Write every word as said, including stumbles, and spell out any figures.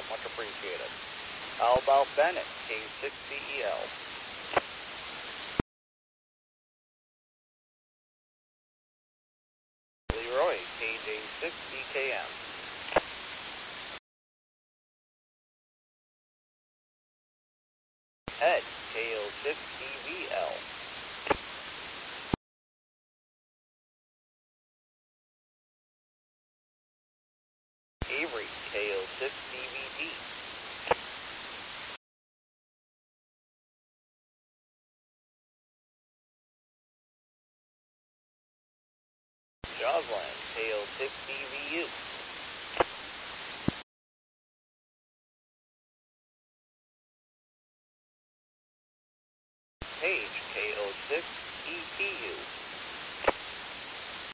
Much appreciated. How about Bennett, K six C E L? Leroy, K J six D K M. Ed, K O six D V L. Avery, K O six D V D. Joslin, K O six D V U.